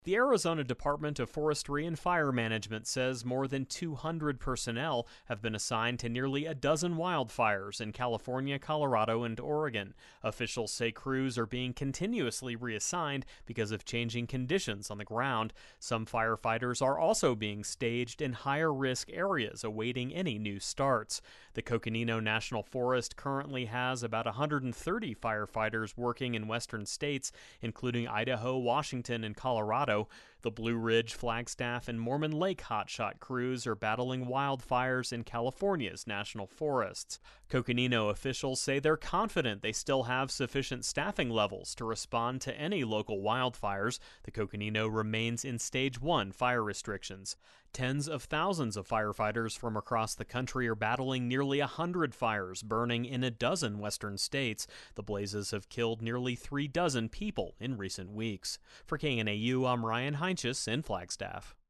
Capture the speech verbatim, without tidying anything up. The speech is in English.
The Arizona Department of Forestry and Fire Management says more than two hundred personnel have been assigned to nearly a dozen wildfires in California, Colorado, and Oregon. Officials say crews are being continuously reassigned because of changing conditions on the ground. Some firefighters are also being staged in higher-risk areas awaiting any new starts. The Coconino National Forest currently has about one hundred thirty firefighters working in western states, including Idaho, Washington, and Colorado. The Blue Ridge, Flagstaff, and Mormon Lake hotshot crews are battling wildfires in California's national forests. Coconino officials say they're confident they still have sufficient staffing levels to respond to any local wildfires. The Coconino remains in Stage one fire restrictions. Tens of thousands of firefighters from across the country are battling nearly a hundred fires burning in a dozen western states. The blazes have killed nearly three dozen people in recent weeks. For K N A U, I'm Ryan Heinches in Flagstaff.